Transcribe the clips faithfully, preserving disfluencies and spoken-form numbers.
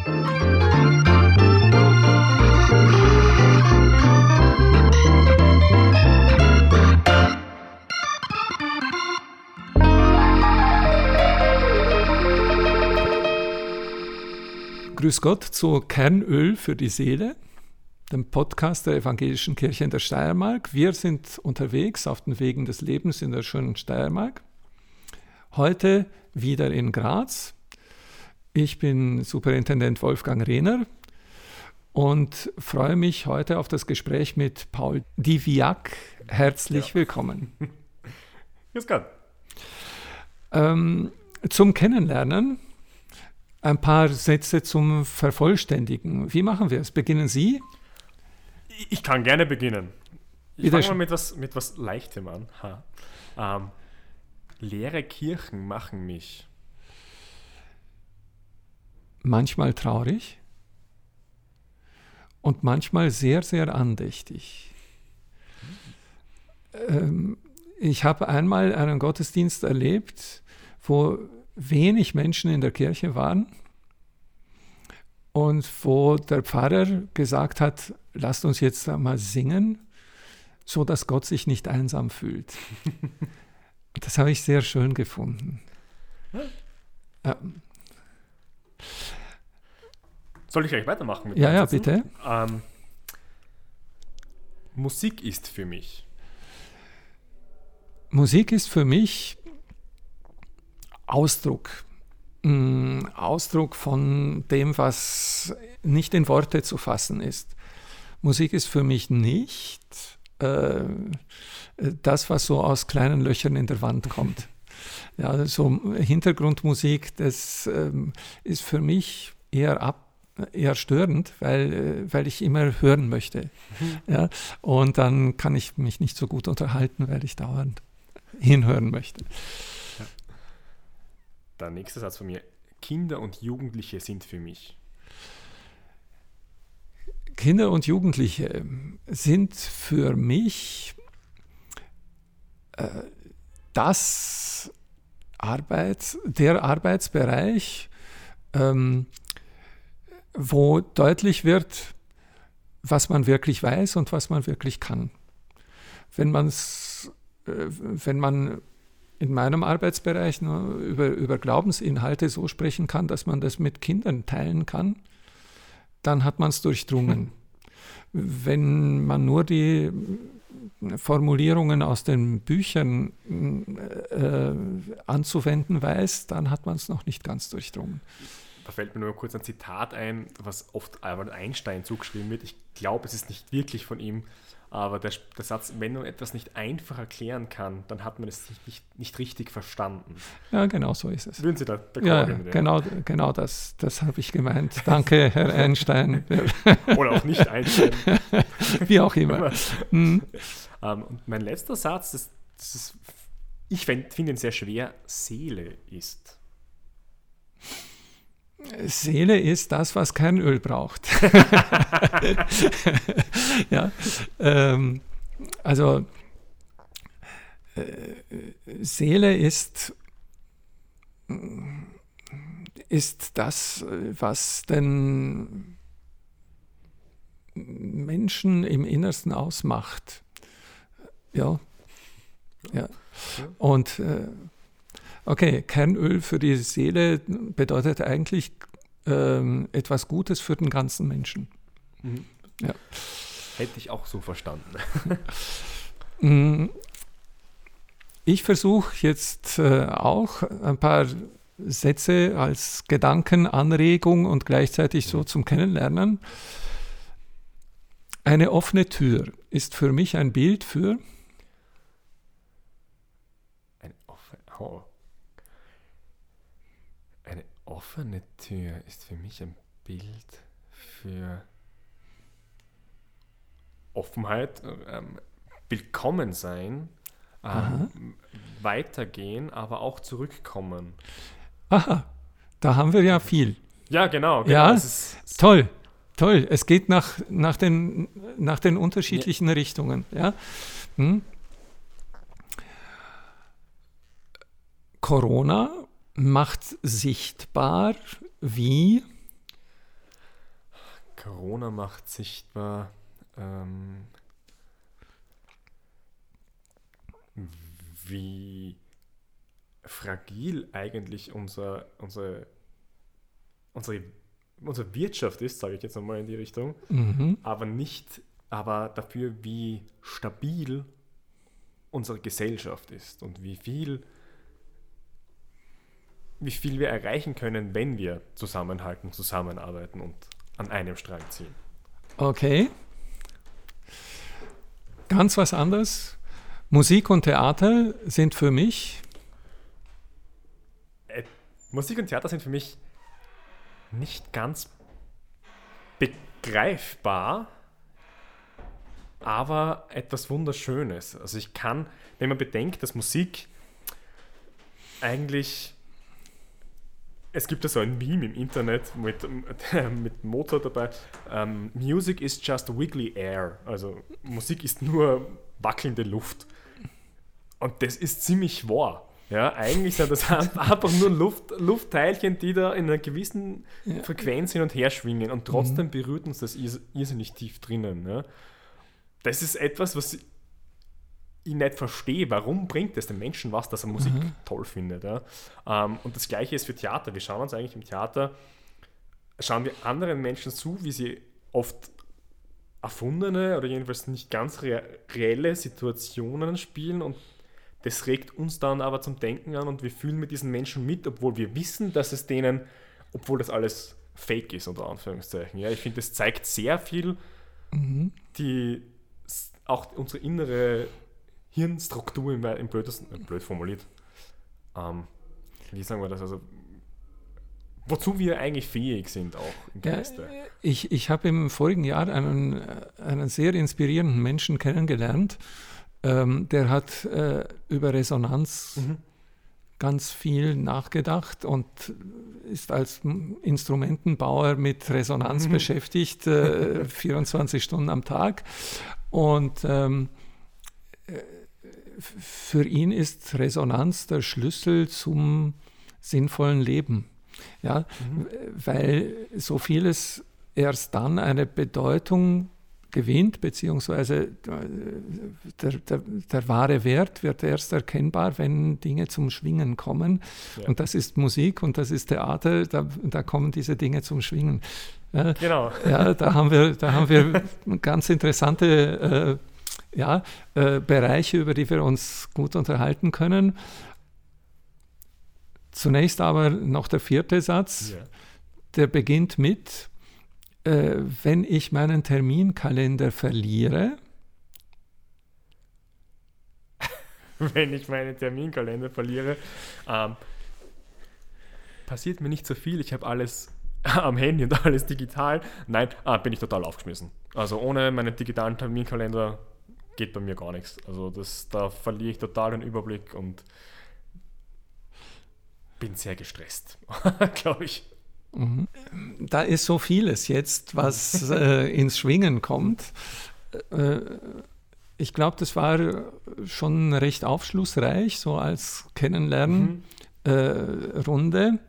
Grüß Gott zu Kernöl für die Seele, dem Podcast der Evangelischen Kirche in der Steiermark. Wir sind unterwegs auf den Wegen des Lebens in der schönen Steiermark. Heute wieder in Graz. Ich bin Superintendent Wolfgang Rehner und freue mich heute auf das Gespräch mit Paul Diviak. Herzlich ja. willkommen. Grüß Gott. Ähm, zum Kennenlernen ein paar Sätze zum Vervollständigen. Wie machen wir es? Beginnen Sie? Ich kann gerne beginnen. Ich fange mal mit was, mit was Leichtem an. Ha. Ähm, leere Kirchen machen mich manchmal traurig und manchmal sehr, sehr andächtig. Ähm, ich habe einmal einen Gottesdienst erlebt, wo wenig Menschen in der Kirche waren und wo der Pfarrer gesagt hat, lasst uns jetzt mal singen, so dass Gott sich nicht einsam fühlt. Das habe ich sehr schön gefunden. Ja. Soll ich gleich weitermachen? Mit ja, ja, bitte. Ähm, Musik ist für mich. Musik ist für mich Ausdruck. Ausdruck von dem, was nicht in Worte zu fassen ist. Musik ist für mich nicht äh, das, was so aus kleinen Löchern in der Wand kommt. Ja, so Hintergrundmusik, das äh, ist für mich eher ab, eher störend, weil, weil ich immer hören möchte. Mhm. Ja, und dann kann ich mich nicht so gut unterhalten, weil ich dauernd hinhören möchte. Der nächste Satz von mir. Kinder und Jugendliche sind für mich. Kinder und Jugendliche sind für mich äh, das Arbeits, der Arbeitsbereich, ähm, wo deutlich wird, was man wirklich weiß und was man wirklich kann. Wenn man's, äh, wenn man in meinem Arbeitsbereich nur über, über Glaubensinhalte so sprechen kann, dass man das mit Kindern teilen kann, dann hat man es durchdrungen. Wenn man nur die Formulierungen aus den Büchern äh, anzuwenden weiß, dann hat man es noch nicht ganz durchdrungen. Da fällt mir nur kurz ein Zitat ein, was oft Albert Einstein zugeschrieben wird. Ich glaube, es ist nicht wirklich von ihm, aber der, der Satz, wenn man etwas nicht einfach erklären kann, dann hat man es nicht, nicht richtig verstanden. Ja, genau so ist es. Würden Sie da der Ja, genau, genau das, das habe ich gemeint. Danke, Herr Einstein. Oder auch nicht Einstein. Wie auch immer. Mhm. Um, und mein letzter Satz, das, das ist, ich finde ihn sehr schwer, Seele ist. Seele ist das, was Kernöl braucht. ja, ähm, also äh, Seele ist, ist das, was den Menschen im Innersten ausmacht. Ja, ja. Und äh, okay, Kernöl für die Seele bedeutet eigentlich ähm, etwas Gutes für den ganzen Menschen. Mhm. Ja. Hätte ich auch so verstanden. Ich versuche jetzt äh, auch ein paar Sätze als Gedankenanregung und gleichzeitig so zum Kennenlernen. Eine offene Tür ist für mich ein Bild für Eine offene, oh. Eine offene Tür ist für mich ein Bild für Offenheit, ähm, willkommen sein, ähm, weitergehen, aber auch zurückkommen. Aha, da haben wir ja viel. Ja, genau. genau. Ja, es ist toll, toll. Es geht nach, nach, den, nach den unterschiedlichen ja. Richtungen. Ja? Hm. Corona macht sichtbar, wie Corona macht sichtbar, ähm, wie fragil eigentlich unser, unsere, unsere, unsere Wirtschaft ist, sage ich jetzt einmal in die Richtung, Mhm. aber nicht, aber dafür, wie stabil unsere Gesellschaft ist und wie viel, wie viel wir erreichen können, wenn wir zusammenhalten, zusammenarbeiten und an einem Strang ziehen. Okay. Ganz was anderes. Musik und Theater sind für mich, Äh, Musik und Theater sind für mich nicht ganz begreifbar, aber etwas Wunderschönes. Also ich kann, wenn man bedenkt, dass Musik eigentlich, es gibt ja so ein Meme im Internet mit, mit Mozart dabei, ähm, Music is just wiggly air, also Musik ist nur wackelnde Luft. Und das ist ziemlich wahr. Ja, eigentlich sind das einfach nur Luft, Luftteilchen, die da in einer gewissen Ja. Frequenz hin und her schwingen und trotzdem berührt uns das irrs- irrsinnig tief drinnen. Ja. Das ist etwas, was ich nicht verstehe. Warum bringt es den Menschen was, dass er Musik toll findet? Ja? Ähm, und das Gleiche ist für Theater. Wir schauen uns eigentlich im Theater, schauen wir anderen Menschen zu, wie sie oft erfundene oder jedenfalls nicht ganz rea- reelle Situationen spielen, und das regt uns dann aber zum Denken an und wir fühlen mit diesen Menschen mit, obwohl wir wissen, dass es denen, obwohl das alles fake ist, unter Anführungszeichen. Ja, ich finde, das zeigt sehr viel, mhm. die s- auch unsere innere Hirnstruktur im, im blödesten, äh, blöd formuliert. Ähm, wie sagen wir das? Also, wozu wir eigentlich fähig sind, auch im Ja, Geiste. ich, ich habe im vorigen Jahr einen, äh, einen sehr inspirierenden Menschen kennengelernt. Ähm, der hat äh, über Resonanz Mhm. ganz viel nachgedacht und ist als M- Instrumentenbauer mit Resonanz Mhm. beschäftigt, äh, vierundzwanzig Stunden am Tag. Und ähm, äh, f- für ihn ist Resonanz der Schlüssel zum sinnvollen Leben. Ja, Mhm. weil so vieles erst dann eine Bedeutung gewinnt, beziehungsweise der, der, der wahre Wert wird erst erkennbar, wenn Dinge zum Schwingen kommen. Ja. Und das ist Musik und das ist Theater, da, da kommen diese Dinge zum Schwingen. Ja, Genau. ja, da haben wir, da haben wir ganz interessante äh, ja, äh, Bereiche, über die wir uns gut unterhalten können. Zunächst aber noch der vierte Satz, Ja. der beginnt mit, äh, wenn ich meinen Terminkalender verliere, Wenn ich meinen Terminkalender verliere, ähm, passiert mir nicht so viel. Ich habe alles am Handy und alles digital. Nein, ah, bin ich total aufgeschmissen. Also ohne meinen digitalen Terminkalender geht bei mir gar nichts. Also das, da verliere ich total den Überblick und bin sehr gestresst, glaube ich. mhm. Da ist so vieles jetzt, was äh, ins Schwingen kommt. Äh, ich glaube, das war schon recht aufschlussreich, so als Kennenlernen. Mhm. Äh, Runde.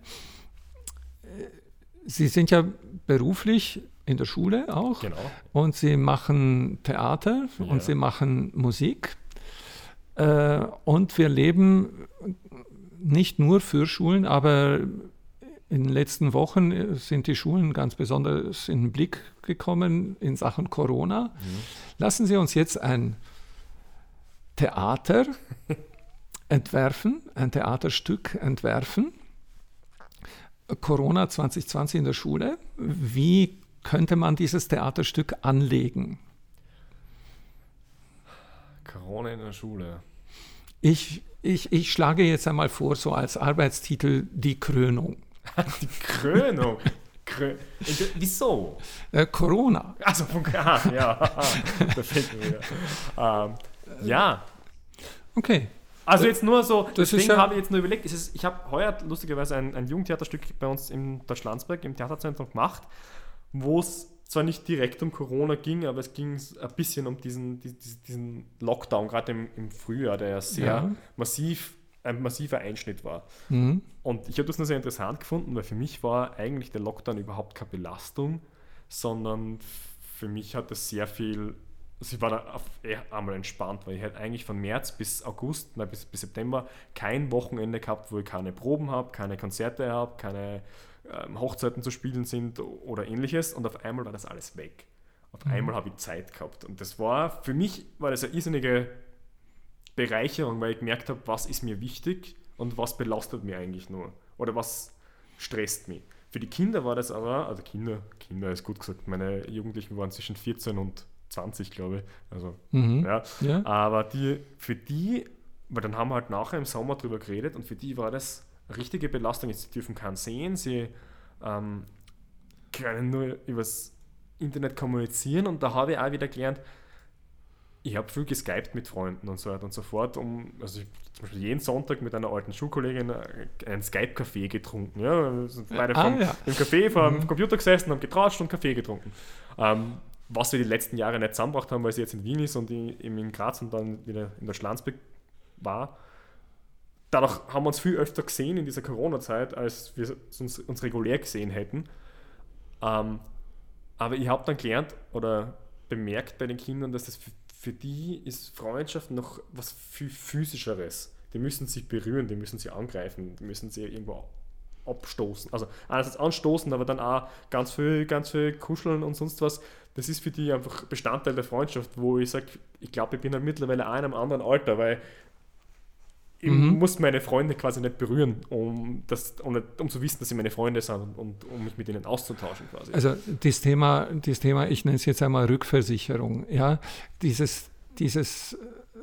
Sie sind ja beruflich in der Schule auch Genau. und Sie machen Theater Ja. und Sie machen Musik. Äh, und wir leben nicht nur für Schulen, aber in den letzten Wochen sind die Schulen ganz besonders in den Blick gekommen in Sachen Corona. Mhm. Lassen Sie uns jetzt ein Theater entwerfen, ein Theaterstück entwerfen. Corona zwanzig zwanzig in der Schule. Wie könnte man dieses Theaterstück anlegen? Corona in der Schule. Ich, ich, ich schlage jetzt einmal vor, so als Arbeitstitel die Krönung. Die Krönung. Krö Wieso? Äh, Corona. Also, ah, ja, da fällt mir wieder. Ähm, ja, Okay. also jetzt nur so, Das deswegen ist ja- habe ich jetzt nur überlegt, es ist, ich habe heuer lustigerweise ein, ein Jugendtheaterstück bei uns im Deutschlandsberg im Theaterzentrum gemacht, wo es zwar nicht direkt um Corona ging, aber es ging ein bisschen um diesen, diesen, diesen Lockdown, gerade im, im Frühjahr, der ja sehr Ja. massiv, ein massiver Einschnitt war. Mhm. Und ich habe das nur sehr interessant gefunden, weil für mich war eigentlich der Lockdown überhaupt keine Belastung, sondern für mich hat es sehr viel, also ich war da auf, eh einmal entspannt, weil ich halt eigentlich von März bis August, nein, bis, bis September kein Wochenende gehabt, wo ich keine Proben habe, keine Konzerte habe, keine ähm, Hochzeiten zu spielen sind oder ähnliches, und auf einmal war das alles weg. Auf mhm. einmal habe ich Zeit gehabt, und das war, für mich war das eine irrsinnige Bereicherung, weil ich gemerkt habe, was ist mir wichtig und was belastet mich eigentlich nur oder was stresst mich. Für die Kinder war das aber, also Kinder, Kinder ist gut gesagt, meine Jugendlichen waren zwischen vierzehn und zwanzig, glaube ich. Also, mhm. ja. ja. Aber die, für die, weil dann haben wir halt nachher im Sommer drüber geredet, und für die war das eine richtige Belastung. Sie dürfen keinen sehen, sie ähm, können nur übers Internet kommunizieren, und da habe ich auch wieder gelernt, ich habe viel geskypt mit Freunden und so weiter und so fort, um, also ich zum Beispiel jeden Sonntag mit einer alten Schulkollegin einen Skype-Kaffee getrunken. Ja? Wir sind beide ah, vom, ja. im Café vor dem mhm. Computer gesessen, haben getratscht und Kaffee getrunken. Ähm, was wir die letzten Jahre nicht zusammengebracht haben, weil sie jetzt in Wien ist und ich eben in Graz und dann wieder in der Schlanzbeck war. Dadurch haben wir uns viel öfter gesehen in dieser Corona-Zeit, als wir uns, uns regulär gesehen hätten. Ähm, aber ich habe dann gelernt oder bemerkt bei den Kindern, dass das für Für die ist Freundschaft noch was viel Physischeres. Die müssen sich berühren, die müssen sich angreifen, die müssen sie irgendwo abstoßen. Also einerseits anstoßen, aber dann auch ganz viel, ganz viel kuscheln und sonst was. Das ist für die einfach Bestandteil der Freundschaft, wo ich sage, ich glaube, ich bin halt mittlerweile auch in einem anderen Alter, weil ich mhm. muss meine Freunde quasi nicht berühren, um, das, um, nicht, um zu wissen, dass sie meine Freunde sind, und, und um mich mit ihnen auszutauschen quasi. Also das Thema, das Thema, ich nenne es jetzt einmal Rückversicherung, ja, dieses, dieses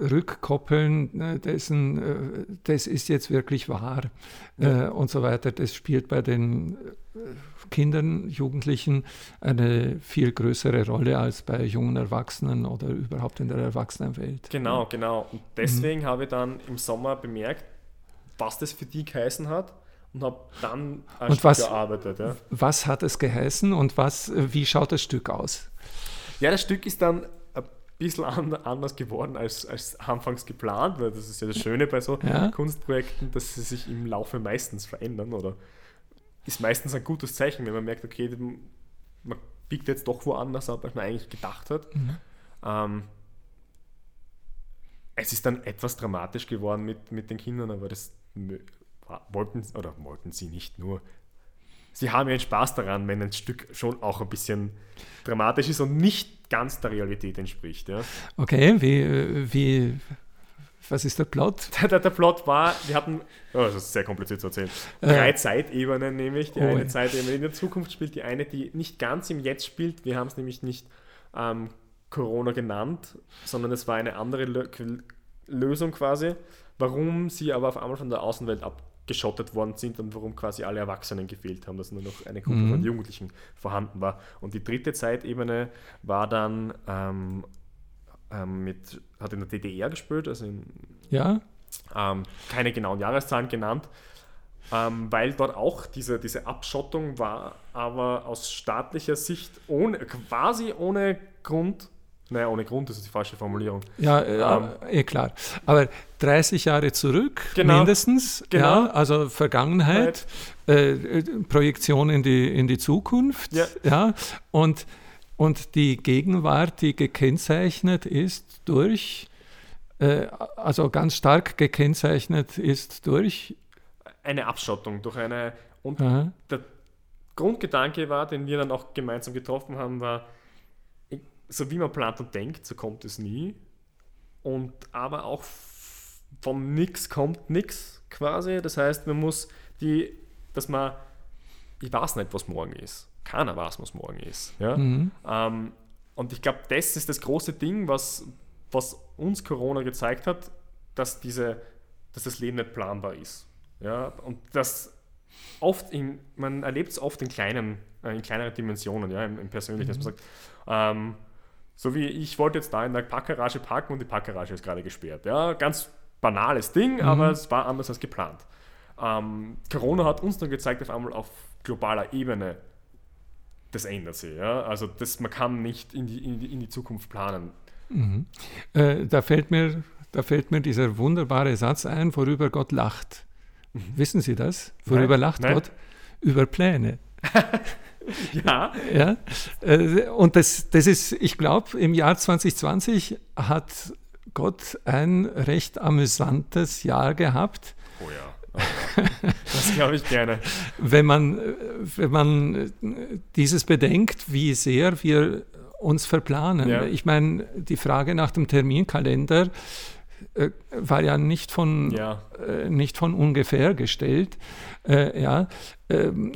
Rückkoppeln dessen, das ist jetzt wirklich wahr ja. äh, und so weiter, das spielt bei den Kindern, Jugendlichen eine viel größere Rolle als bei jungen Erwachsenen oder überhaupt in der Erwachsenenwelt. Genau, genau. Und deswegen mhm. habe ich dann im Sommer bemerkt, was das für die geheißen hat, und habe dann ein und Stück was, gearbeitet. Ja. Was hat es geheißen und was, wie schaut das Stück aus? Ja, das Stück ist dann ein bisschen anders geworden als, als anfangs geplant, weil das ist ja das Schöne bei so ja. Kunstprojekten, dass sie sich im Laufe meistens verändern, oder ist meistens ein gutes Zeichen, wenn man merkt, okay, man biegt jetzt doch woanders ab, als man eigentlich gedacht hat. Mhm. Ähm, es ist dann etwas dramatisch geworden mit, mit den Kindern, aber das wollten, oder wollten sie nicht nur. Sie haben ihren Spaß daran, wenn ein Stück schon auch ein bisschen dramatisch ist und nicht ganz der Realität entspricht. Ja. Okay, wie, wie was ist der Plot? Der, der, der Plot war, wir hatten, oh, das ist sehr kompliziert zu erzählen, drei äh, Zeitebenen nämlich. Die oh, eine Zeitebene in der Zukunft spielt, die eine, die nicht ganz im Jetzt spielt. Wir haben es nämlich nicht ähm, Corona genannt, sondern es war eine andere Lö- Lösung quasi, warum sie aber auf einmal von der Außenwelt abgeschottet worden sind und warum quasi alle Erwachsenen gefehlt haben, dass nur noch eine Gruppe mhm. von Jugendlichen vorhanden war. Und die dritte Zeitebene war dann ähm, ähm, mit, hat in der D D R gespielt, also in, ja. ähm, keine genauen Jahreszahlen genannt, ähm, weil dort auch diese, diese Abschottung war, aber aus staatlicher Sicht ohne, quasi ohne Grund. Naja, ohne Grund, das ist die falsche Formulierung. Ja, ähm, eh klar. Aber dreißig Jahre zurück, genau, mindestens, genau. Ja, also Vergangenheit, äh, Projektion in die, in die Zukunft, ja. Ja, und, und die Gegenwart, die gekennzeichnet ist durch, äh, also ganz stark gekennzeichnet ist durch eine Abschottung, durch eine, und Aha. der Grundgedanke war, den wir dann auch gemeinsam getroffen haben, war, so wie man plant und denkt, so kommt es nie. Und aber auch von nichts kommt nichts quasi. Das heißt, man muss die, dass man, ich weiß nicht, was morgen ist. Keiner weiß, was morgen ist. Ja? Mhm. Ähm, und ich glaube, das ist das große Ding, was, was uns Corona gezeigt hat, dass, diese, dass das Leben nicht planbar ist. Ja? Und das oft, in, man erlebt es oft in kleinen, in kleineren Dimensionen, ja, im, im Persönlichen, dass man sagt, ähm, so wie ich wollte jetzt da in der Parkgarage parken und die Parkgarage ist gerade gesperrt. Ja, ganz banales Ding, mhm. aber es war anders als geplant. Ähm, Corona hat uns dann gezeigt, auf einmal auf globaler Ebene, das ändert sich. Ja? Also das, man kann nicht in die, in die, in die Zukunft planen. Mhm. Äh, da, fällt mir, da fällt mir dieser wunderbare Satz ein, worüber Gott lacht. Mhm. Wissen Sie das? Worüber Nein, lacht nein. Gott? Über Pläne. Ja. Ja? Äh, und das, das ist, ich glaube, im Jahr zwanzig zwanzig hat Gott ein recht amüsantes Jahr gehabt. Oh ja. Oh ja. Das glaube ich gerne. Wenn man, wenn man dieses bedenkt, wie sehr wir uns verplanen. Ja. Ich meine, die Frage nach dem Terminkalender äh, war ja nicht von, Ja. äh, nicht von ungefähr gestellt. Äh, ja, ähm,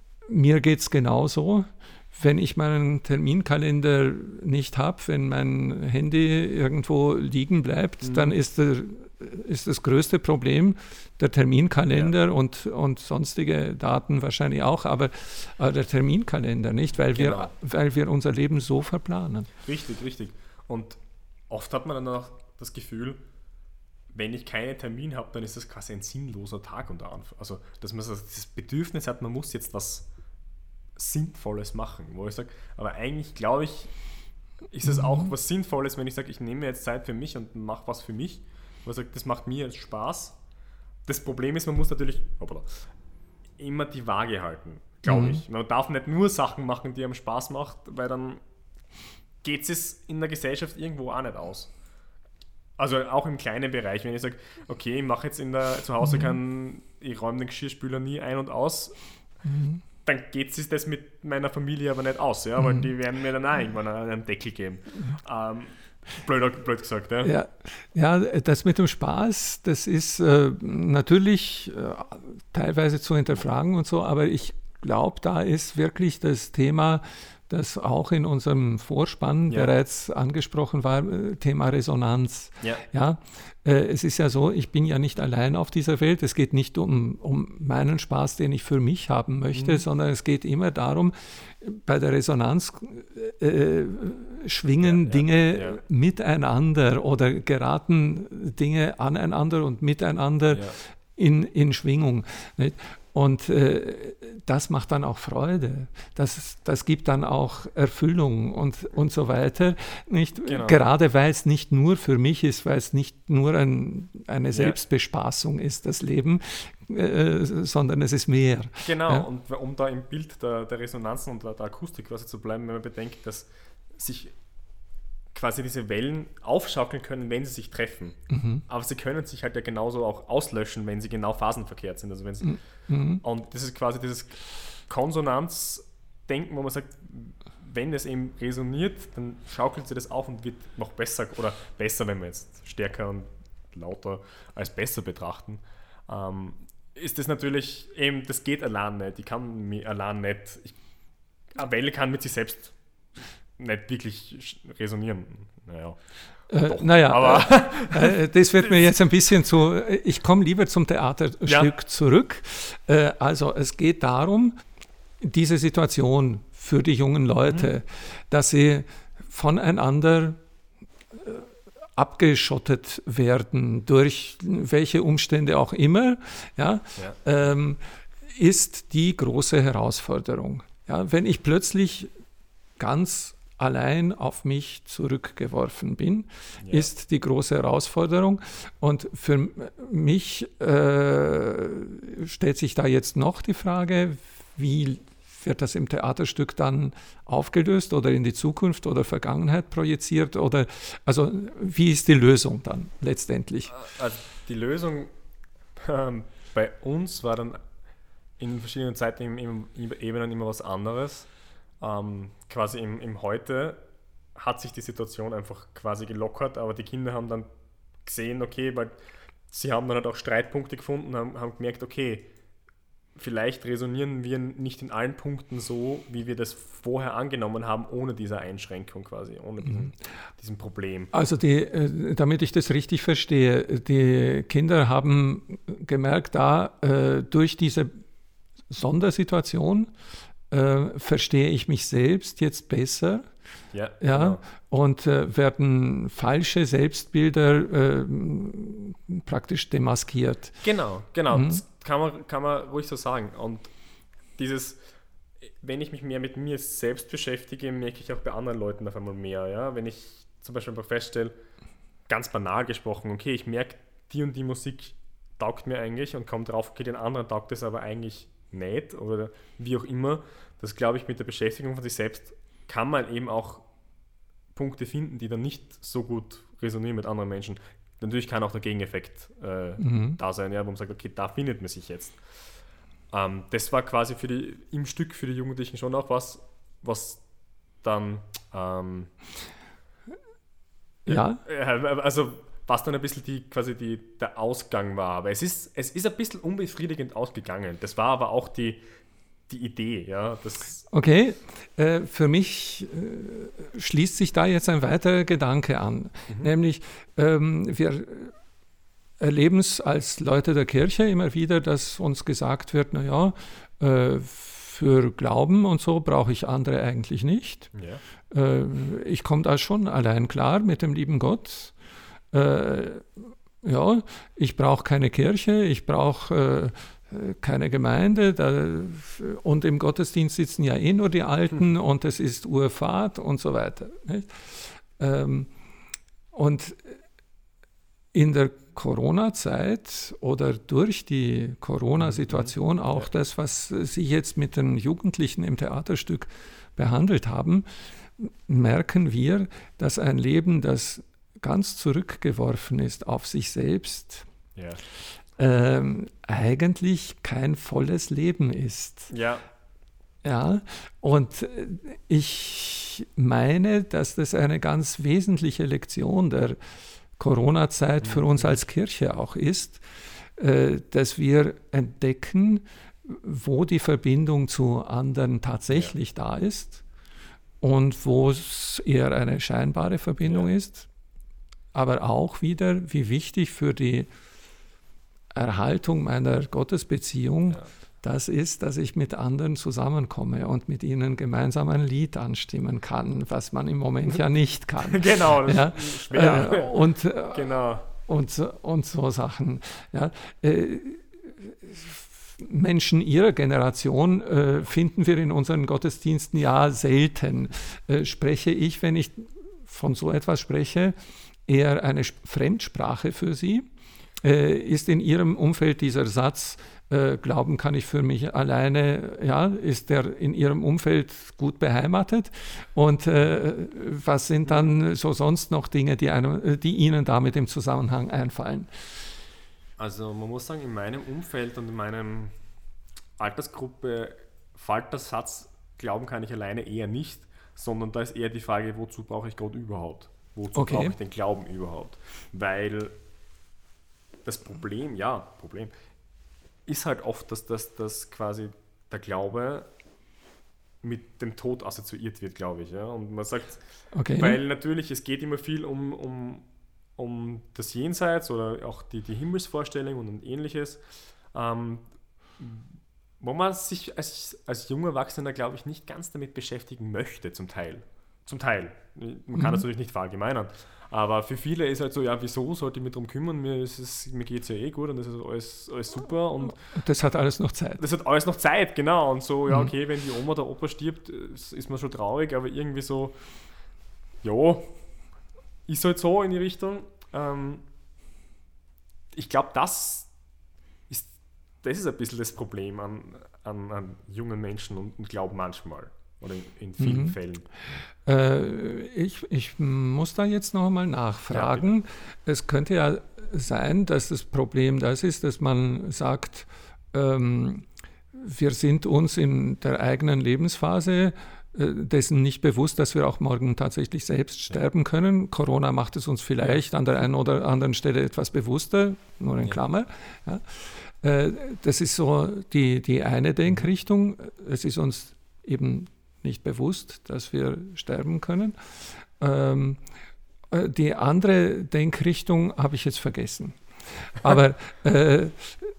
mir geht es genauso. Wenn ich meinen Terminkalender nicht habe, wenn mein Handy irgendwo liegen bleibt, Mhm. dann ist, der, ist das größte Problem der Terminkalender Ja. und, und sonstige Daten wahrscheinlich auch, aber, aber der Terminkalender nicht, weil, Genau. wir, weil wir unser Leben so verplanen. Richtig, richtig. Und oft hat man dann auch das Gefühl, wenn ich keinen Termin habe, dann ist das quasi ein sinnloser Tag unter Anführungszeichen. Also, dass man so das Bedürfnis hat, man muss jetzt was Sinnvolles machen, wo ich sage, aber eigentlich glaube ich, ist es auch was Sinnvolles, wenn ich sage, ich nehme mir jetzt Zeit für mich und mache was für mich, wo ich sage, das macht mir jetzt Spaß. Das Problem ist, man muss natürlich hoppala, immer die Waage halten, glaube Mhm. ich. Man darf nicht nur Sachen machen, die einem Spaß macht, weil dann geht es in der Gesellschaft irgendwo auch nicht aus. Also auch im kleinen Bereich, wenn ich sage, okay, ich mache jetzt in der, zu Hause keinen, ich räume den Geschirrspüler nie ein und aus, Mhm. dann geht sich das mit meiner Familie aber nicht aus, ja, weil Mhm. die werden mir dann auch irgendwann einen Deckel geben. Ähm, blöd, blöd gesagt, ja. Ja, ja, das mit dem Spaß, das ist äh, natürlich äh, teilweise zu hinterfragen und so, aber ich glaube, da ist wirklich das Thema, das auch in unserem Vorspann Ja. bereits angesprochen war, äh, Thema Resonanz. Ja. Ja, äh, es ist ja so, ich bin ja nicht allein auf dieser Welt. Es geht nicht um, um meinen Spaß, den ich für mich haben möchte, Mhm. sondern es geht immer darum, bei der Resonanz äh, schwingen Ja, ja, Dinge ja. miteinander oder geraten Dinge aneinander und miteinander Ja. in, in Schwingung. Nicht? Und äh, das macht dann auch Freude. Das, das gibt dann auch Erfüllung und, und so weiter. Nicht? Genau. Gerade weil es nicht nur für mich ist, weil es nicht nur ein, eine Selbstbespaßung ist, das Leben, äh, sondern es ist mehr. Genau, Ja. und um da im Bild der, der Resonanzen und der, der Akustik quasi zu bleiben, wenn man bedenkt, dass sich quasi diese Wellen aufschaukeln können, wenn sie sich treffen. Mhm. Aber sie können sich halt ja genauso auch auslöschen, wenn sie genau phasenverkehrt sind. Also wenn sie, Mhm. und das ist quasi dieses Konsonanzdenken, wo man sagt, wenn es eben resoniert, dann schaukelt sie das auf und wird noch besser, oder besser, wenn wir jetzt stärker und lauter als besser betrachten. Ähm, ist das natürlich eben, das geht allein nicht. Ich kann mir allein nicht, ich, eine Welle kann mit sich selbst nicht wirklich resonieren. Naja. Äh, Doch, naja, aber äh, das wird mir jetzt ein bisschen zu. Ich komme lieber zum Theaterstück Ja. zurück. Äh, also, es geht darum, diese Situation für die jungen Leute, dass sie voneinander äh, abgeschottet werden, durch welche Umstände auch immer, ja, Ja. ähm, ist die große Herausforderung. Ja, wenn ich plötzlich ganz allein auf mich zurückgeworfen bin, Ja. ist die große Herausforderung. Und für mich äh, stellt sich da jetzt noch die Frage, wie wird das im Theaterstück dann aufgelöst oder in die Zukunft oder Vergangenheit projiziert? Oder also wie ist die Lösung dann letztendlich? Also die Lösung ähm, bei uns war dann in verschiedenen Zeitebenen immer was anderes. Ähm, quasi im, im Heute hat sich die Situation einfach quasi gelockert, aber die Kinder haben dann gesehen, okay, weil sie haben dann halt auch Streitpunkte gefunden, haben, haben gemerkt, okay, vielleicht resonieren wir nicht in allen Punkten so, wie wir das vorher angenommen haben, ohne diese Einschränkung quasi, ohne diesen, Mhm. diesem Problem. Also die, äh, damit ich das richtig verstehe, die Kinder haben gemerkt, da äh, durch diese Sondersituation äh, verstehe ich mich selbst jetzt besser, Ja, ja, genau. und äh, werden falsche Selbstbilder äh, praktisch demaskiert. Genau, genau. Mhm. Das kann man, kann man ruhig so sagen. Und dieses, wenn ich mich mehr mit mir selbst beschäftige, merke ich auch bei anderen Leuten auf einmal mehr. Ja? Wenn ich zum Beispiel einfach feststelle, ganz banal gesprochen, okay, ich merke, die und die Musik taugt mir eigentlich und komme drauf, okay, den anderen taugt es aber eigentlich nicht oder wie auch immer, das glaube ich, mit der Beschäftigung von sich selbst kann man eben auch Punkte finden, die dann nicht so gut resonieren mit anderen Menschen. Natürlich kann auch der Gegeneffekt äh, mhm. da sein, ja, wo man sagt, okay, da findet man sich jetzt. Ähm, das war quasi für die, im Stück für die Jugendlichen schon auch was, was dann ähm, ja. Also was dann ein bisschen die, quasi die, der Ausgang war. Aber es ist, es ist ein bisschen unbefriedigend ausgegangen. Das war aber auch die, die Idee. Ja, das okay, äh, für mich äh, schließt sich da jetzt ein weiterer Gedanke an. Mhm. Nämlich, ähm, wir erleben es als Leute der Kirche immer wieder, dass uns gesagt wird, naja, äh, für Glauben und so brauche ich andere eigentlich nicht. Ja. Äh, ich komme da schon allein klar mit dem lieben Gott. Äh, ja, ich brauche keine Kirche, ich brauche äh, keine Gemeinde. Da, und im Gottesdienst sitzen ja eh nur die Alten hm. und es ist Urfahrt und so weiter. Nicht? Ähm, und in der Corona-Zeit oder durch die Corona-Situation auch ja. das, was Sie jetzt mit den Jugendlichen im Theaterstück behandelt haben, merken wir, dass ein Leben, das ganz zurückgeworfen ist auf sich selbst, ja. ähm, eigentlich kein volles Leben ist. Ja. Ja, und ich meine, dass das eine ganz wesentliche Lektion der Corona-Zeit für uns als Kirche auch ist, äh, dass wir entdecken, wo die Verbindung zu anderen tatsächlich ja. da ist und wo es eher eine scheinbare Verbindung ja. ist, aber auch wieder, wie wichtig für die Erhaltung meiner Gottesbeziehung ja. das ist, dass ich mit anderen zusammenkomme und mit ihnen gemeinsam ein Lied anstimmen kann, was man im Moment ja nicht kann. Genau, das ja? ist schwer. Äh, und, genau. und, und so Sachen. Ja? Äh, Menschen ihrer Generation äh, finden wir in unseren Gottesdiensten ja selten. Äh, spreche ich, wenn ich von so etwas spreche, eher eine Fremdsprache für sie? Äh, ist in ihrem Umfeld dieser Satz, Äh, Glauben kann ich für mich alleine, ja, ist der in ihrem Umfeld gut beheimatet? Und äh, was sind dann so sonst noch Dinge, die, einem, die Ihnen damit im Zusammenhang einfallen? Also man muss sagen, in meinem Umfeld und in meiner Altersgruppe fällt der Satz, Glauben kann ich alleine eher nicht, sondern da ist eher die Frage, wozu brauche ich Gott überhaupt? Wozu okay. brauche ich den Glauben überhaupt? Weil das Problem, ja, Problem, ist halt oft, dass, dass, dass quasi der Glaube mit dem Tod assoziiert wird, glaube ich. Ja? Und man sagt, okay. weil natürlich, es geht immer viel um, um, um das Jenseits oder auch die, die Himmelsvorstellung und ähnliches, ähm, wo man sich als, als junger Erwachsener, glaube ich, nicht ganz damit beschäftigen möchte, zum Teil. Zum Teil. Man kann das natürlich nicht verallgemeinern. Aber für viele ist halt so, ja, wieso sollte ich mich darum kümmern? Mir, mir geht es ja eh gut und das ist alles, alles super. Und das hat alles noch Zeit. Das hat alles noch Zeit, genau. Und so, ja, okay, wenn die Oma oder Opa stirbt, ist man schon traurig, aber irgendwie so, ja, ist halt so in die Richtung. Ähm, ich glaube, das ist, das ist ein bisschen das Problem an, an, an jungen Menschen und, und Glauben manchmal. Oder in, in vielen mhm. Fällen. Äh, ich, ich muss da jetzt noch einmal nachfragen. Ja, es könnte ja sein, dass das Problem das ist, dass man sagt, ähm, wir sind uns in der eigenen Lebensphase äh, dessen nicht bewusst, dass wir auch morgen tatsächlich selbst sterben ja. können. Corona macht es uns vielleicht ja. an der einen oder anderen Stelle etwas bewusster, nur in ja. Klammer. Ja. Äh, das ist so die, die eine Denkrichtung. Es ist uns eben nicht bewusst, dass wir sterben können. Ähm, die andere Denkrichtung habe ich jetzt vergessen. Aber äh,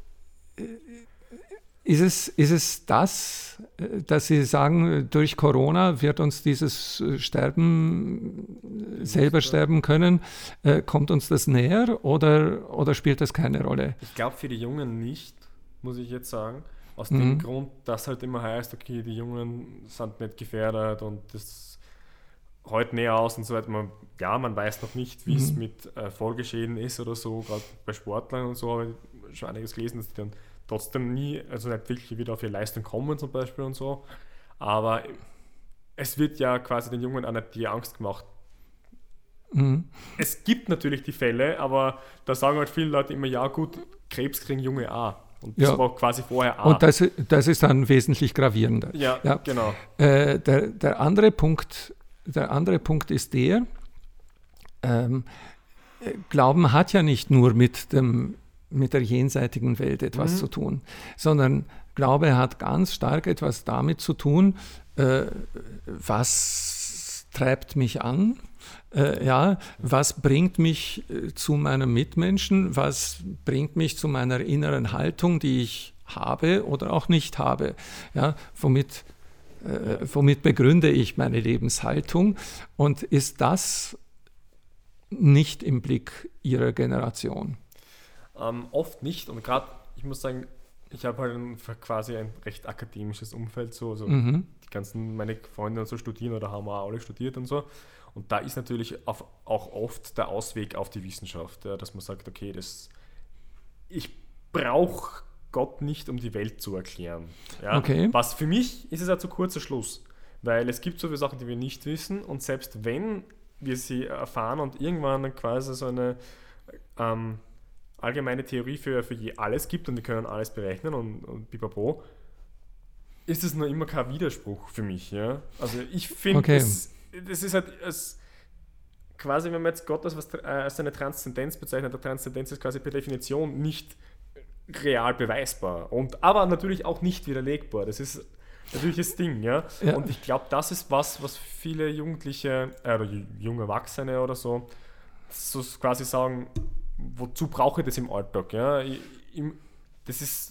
ist, es, ist es das, dass Sie sagen, durch Corona wird uns dieses Sterben, selber sterben können, äh, kommt uns das näher oder, oder spielt das keine Rolle? Ich glaube für die Jungen nicht, muss ich jetzt sagen. Aus dem mhm. Grund, dass halt immer heißt, okay, die Jungen sind nicht gefährdet und das hält näher aus und so weiter. Man, ja, man weiß noch nicht, wie es mhm. mit äh, Folgeschäden ist oder so, gerade bei Sportlern und so habe ich schon einiges gelesen, dass die dann trotzdem nie, also nicht wirklich wieder auf ihre Leistung kommen zum Beispiel und so. Aber es wird ja quasi den Jungen auch nicht die Angst gemacht. Mhm. Es gibt natürlich die Fälle, aber da sagen halt viele Leute immer, ja gut, Krebs kriegen Junge auch. Und das Ja. war quasi vorher auch. Und das, das ist dann wesentlich gravierender. ja, Ja. genau. Äh, der, der, andere Punkt, der andere Punkt ist der, ähm, Glauben hat ja nicht nur mit, dem, mit der jenseitigen Welt etwas Mhm. zu tun, sondern Glaube hat ganz stark etwas damit zu tun, äh, was treibt mich an, äh, ja, was bringt mich äh, zu meinem Mitmenschen, was bringt mich zu meiner inneren Haltung, die ich habe oder auch nicht habe, ja, womit, äh, womit begründe ich meine Lebenshaltung und ist das nicht im Blick ihrer Generation? Ähm, oft nicht und gerade, ich muss sagen, ich habe halt ein, quasi ein recht akademisches Umfeld, so, also Mhm. die ganzen, meine Freunde und so studieren oder haben auch alle studiert und so. Und da ist natürlich auf, auch oft der Ausweg auf die Wissenschaft, ja, dass man sagt, okay, das, ich brauche Gott nicht, um die Welt zu erklären. Ja? Okay. Was für mich ist es ein zu kurzer Schluss, weil es gibt so viele Sachen, die wir nicht wissen und selbst wenn wir sie erfahren und irgendwann dann quasi so eine ähm, allgemeine Theorie für, für je alles gibt und wir können alles berechnen und, und pipapo, ist es noch immer kein Widerspruch für mich. Ja? Also ich finde, Okay. es, das ist halt es, quasi, wenn man jetzt Gott als, was, äh, als eine Transzendenz bezeichnet, der Transzendenz ist quasi per Definition nicht real beweisbar und aber natürlich auch nicht widerlegbar. Das ist natürlich das Ding, ja. Ja. Und ich glaube, das ist was, was viele Jugendliche äh, oder junge Erwachsene oder so, so quasi sagen, wozu brauche ich das im Alltag? Ja? Ich, ich, das ist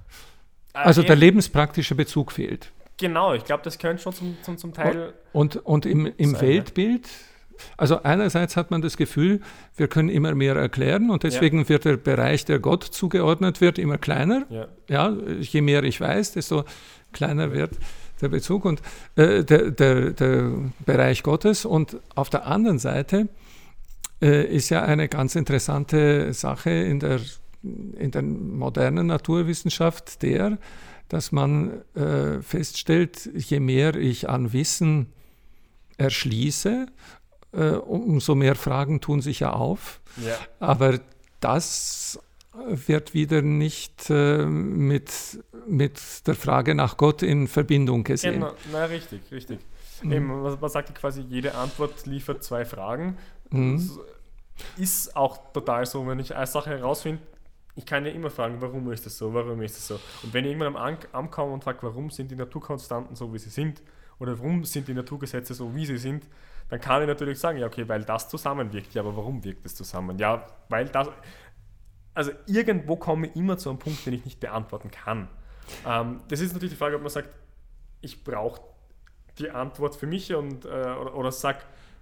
äh, Also der eh- lebenspraktische Bezug fehlt. Genau, ich glaube, das könnte schon zum, zum, zum Teil. Und, und im, im Sein, Weltbild, also einerseits hat man das Gefühl, wir können immer mehr erklären und deswegen wird der Bereich, der Gott zugeordnet wird, immer kleiner. Ja, Ja, je mehr ich weiß, desto kleiner wird der Bezug und äh, der, der, der Bereich Gottes. Und auf der anderen Seite äh, ist ja eine ganz interessante Sache in der, in der modernen Naturwissenschaft der, dass man äh, feststellt, je mehr ich an Wissen erschließe, äh, umso mehr Fragen tun sich ja auf. ja. Aber das wird wieder nicht äh, mit, mit der Frage nach Gott in Verbindung gesehen. Genau, na richtig, richtig. Mhm. Eben, man, man sagt ja quasi, jede Antwort liefert zwei Fragen. Mhm. Das ist auch total so, wenn ich eine Sache herausfinde, ich kann ja immer fragen, warum ist das so, warum ist das so. Und wenn ich irgendwann am An- ankomme und frage, warum sind die Naturkonstanten so, wie sie sind, oder warum sind die Naturgesetze so, wie sie sind, dann kann ich natürlich sagen, ja okay, weil das zusammenwirkt. Ja, aber warum wirkt das zusammen? Ja, weil das... Also irgendwo komme ich immer zu einem Punkt, den ich nicht beantworten kann. Ähm, das ist natürlich die Frage, ob man sagt, ich brauche die Antwort für mich und, äh, oder, oder sagt,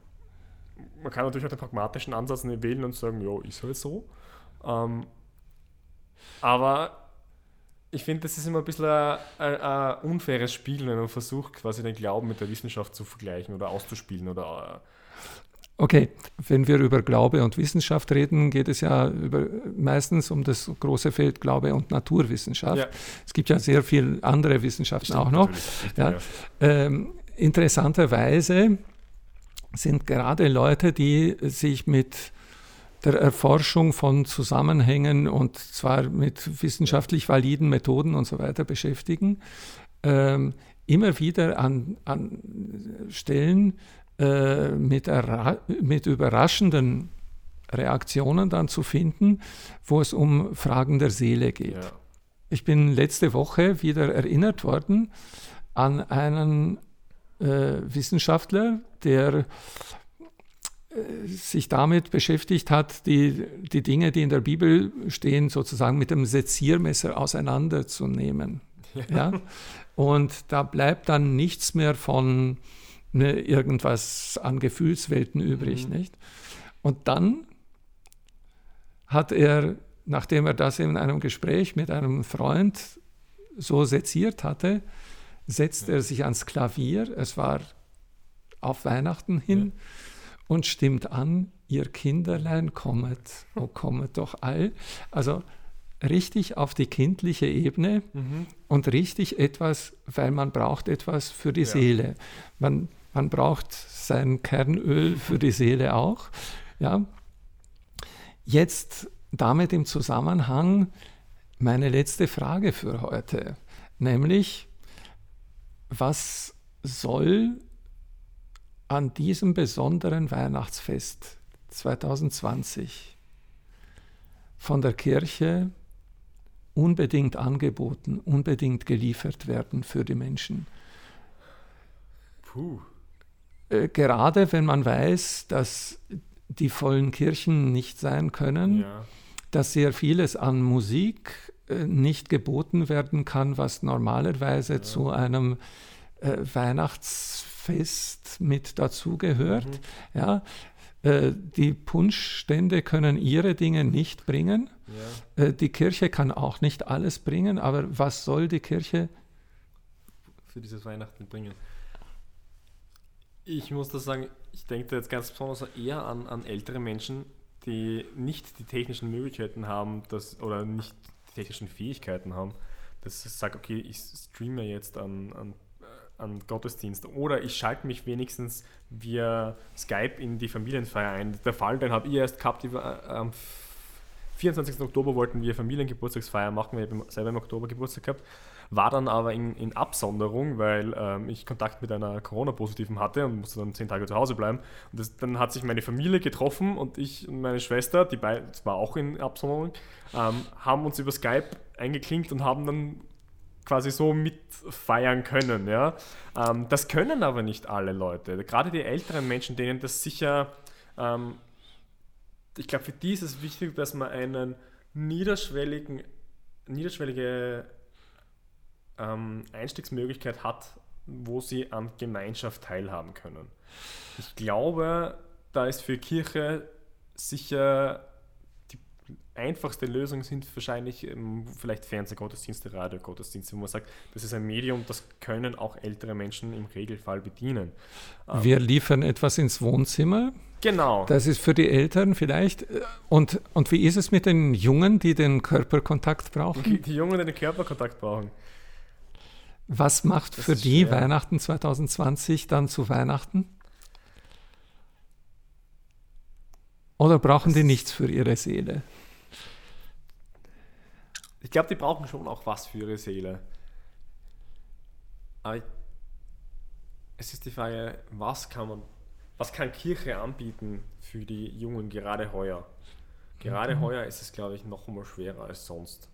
man kann natürlich auch den pragmatischen Ansatz wählen und sagen, ja, ist halt so. Ähm, aber ich finde, das ist immer ein bisschen ein, ein, ein unfaires Spiel, wenn man versucht, quasi den Glauben mit der Wissenschaft zu vergleichen oder auszuspielen. Oder, Okay, wenn wir über Glaube und Wissenschaft reden, geht es ja über, meistens um das große Feld Glaube und Naturwissenschaft. Ja. Es gibt ja sehr viele andere Wissenschaften Stimmt, auch noch. natürlich. Richtig, Ja. ja. Ähm, interessanterweise sind gerade Leute, die sich mit der Erforschung von Zusammenhängen und zwar mit wissenschaftlich validen Methoden und so weiter beschäftigen, ähm, immer wieder an, an Stellen äh, mit, erra- mit überraschenden Reaktionen dann zu finden, wo es um Fragen der Seele geht. Ja. Ich bin letzte Woche wieder erinnert worden an einen äh, Wissenschaftler, der äh, sich damit beschäftigt hat, die, die Dinge, die in der Bibel stehen, sozusagen mit dem Seziermesser auseinanderzunehmen. Ja? Und da bleibt dann nichts mehr von ne, irgendwas an Gefühlswelten übrig. Mhm. Nicht? Und dann hat er, nachdem er das in einem Gespräch mit einem Freund so seziert hatte, setzt er sich ans Klavier, es war auf Weihnachten hin, ja. und stimmt an, ihr Kinderlein kommet, o kommet doch all. Also richtig auf die kindliche Ebene Mhm. und richtig etwas, weil man braucht etwas für die Ja. Seele. Man, man braucht sein Kernöl für die Seele auch. Ja. Jetzt damit im Zusammenhang meine letzte Frage für heute, nämlich, was soll an diesem besonderen Weihnachtsfest zwanzig zwanzig von der Kirche unbedingt angeboten, unbedingt geliefert werden für die Menschen? Puh. Äh, gerade wenn man weiß, dass die vollen Kirchen nicht sein können, Ja. dass sehr vieles an Musik äh, nicht geboten werden kann, was normalerweise Ja. zu einem äh, Weihnachtsfest mit dazugehört. Mhm. Ja, äh, die Punschstände können ihre Dinge nicht bringen. Ja. Äh, die Kirche kann auch nicht alles bringen, aber was soll die Kirche? Für dieses Weihnachten bringen. Ich muss das sagen, ich denke da jetzt ganz besonders eher an, an ältere Menschen, die nicht die technischen Möglichkeiten haben, dass, oder nicht die technischen Fähigkeiten haben, dass ich sage, okay, ich streame jetzt an, an, an Gottesdienst oder ich schalte mich wenigstens via Skype in die Familienfeier ein. Der Fall, den habe ich erst gehabt, die, äh, am vierundzwanzigsten Oktober wollten wir Familiengeburtstagsfeier machen, wir haben selber im Oktober Geburtstag gehabt, war dann aber in, in Absonderung, weil ähm, ich Kontakt mit einer Corona-Positiven hatte und musste dann zehn Tage zu Hause bleiben. Und das, dann hat sich meine Familie getroffen und ich und meine Schwester, die beiden, das war auch in Absonderung, ähm, haben uns über Skype eingeklinkt und haben dann quasi so mitfeiern können. Ja? Ähm, das können aber nicht alle Leute. Gerade die älteren Menschen, denen das sicher... Ähm, ich glaube, für die ist es wichtig, dass man einen niederschwelligen, niederschwellige ähm, Einstiegsmöglichkeit hat, wo sie an Gemeinschaft teilhaben können. Ich glaube, da ist für Kirche sicher die einfachste Lösung sind wahrscheinlich ähm, vielleicht Fernsehgottesdienste, Radiogottesdienste, wo man sagt, das ist ein Medium, das können auch ältere Menschen im Regelfall bedienen. Ähm, Wir liefern etwas ins Wohnzimmer. Genau. Das ist für die Eltern vielleicht. Und, und wie ist es mit den Jungen, die den Körperkontakt brauchen? Die, die Jungen, die den Körperkontakt brauchen. Was macht Das für ist die schwer. Weihnachten zwanzig zwanzig dann zu Weihnachten? Oder brauchen die nichts für ihre Seele? Ich glaube, die brauchen schon auch was für ihre Seele. Aber ich, es ist die Frage, was kann man, was kann Kirche anbieten für die Jungen gerade heuer? Gerade Mhm. heuer ist es, glaube ich, noch einmal schwerer als sonst.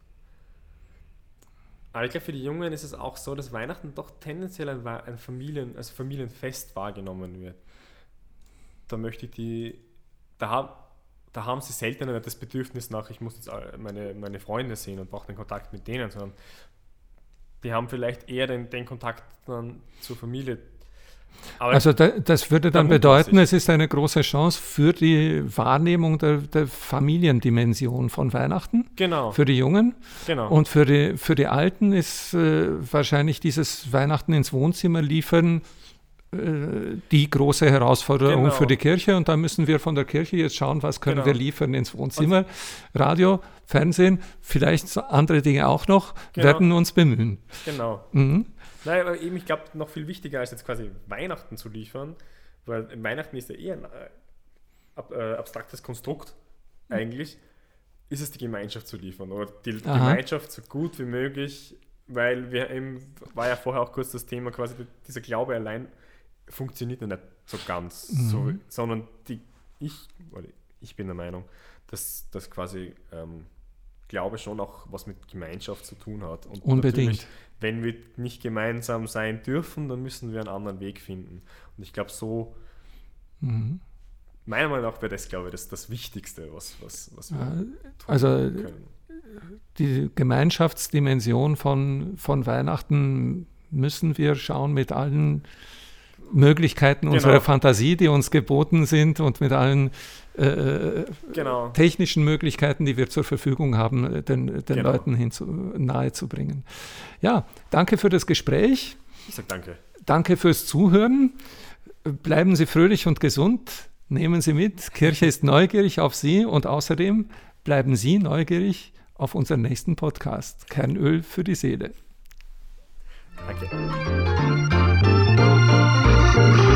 Aber ich glaube, für die Jungen ist es auch so, dass Weihnachten doch tendenziell ein, Wei- ein Familien, also Familienfest wahrgenommen wird. Da möchte ich die, da, hab, da haben sie seltener das Bedürfnis nach, ich muss jetzt alle meine, meine Freunde sehen und brauche den Kontakt mit denen, sondern die haben vielleicht eher den, den Kontakt dann zur Familie. Aber Also da, das würde dann Vermutlich. bedeuten, es ist eine große Chance für die Wahrnehmung der, der Familiendimension von Weihnachten, genau, für die Jungen. genau. Und für die, für die Alten ist äh, wahrscheinlich dieses Weihnachten ins Wohnzimmer liefern äh, die große Herausforderung Genau. für die Kirche. Und da müssen wir von der Kirche jetzt schauen, was können Genau. wir liefern ins Wohnzimmer. Radio, Fernsehen, vielleicht so andere Dinge auch noch, Genau. werden uns bemühen. genau. Mhm. Nein, aber eben, ich glaube, noch viel wichtiger als jetzt quasi Weihnachten zu liefern, weil Weihnachten ist ja eher ein äh, ab, äh, abstraktes Konstrukt eigentlich, ist es die Gemeinschaft zu liefern oder die Aha. Gemeinschaft so gut wie möglich, weil wir eben, war ja vorher auch kurz das Thema, quasi dieser Glaube allein funktioniert ja nicht so ganz, Mhm. so, sondern die, ich, oder ich bin der Meinung, dass das quasi ähm, Glaube schon auch was mit Gemeinschaft zu tun hat. Und Unbedingt. natürlich, wenn wir nicht gemeinsam sein dürfen, dann müssen wir einen anderen Weg finden. Und ich glaube, so, Mhm. meiner Meinung nach wäre das, glaube ich, das, das Wichtigste, was, was, was wir Ja, tun also können. die Gemeinschaftsdimension von, von Weihnachten müssen wir schauen mit allen Möglichkeiten Genau. unserer Fantasie, die uns geboten sind und mit allen äh, Genau. technischen Möglichkeiten, die wir zur Verfügung haben, den, den Genau. Leuten hinzu, nahezubringen. Ja, danke für das Gespräch. Ich sage danke. Danke fürs Zuhören. Bleiben Sie fröhlich und gesund. Nehmen Sie mit. Kirche ist neugierig auf Sie und außerdem bleiben Sie neugierig auf unseren nächsten Podcast. Kernöl für die Seele. Danke.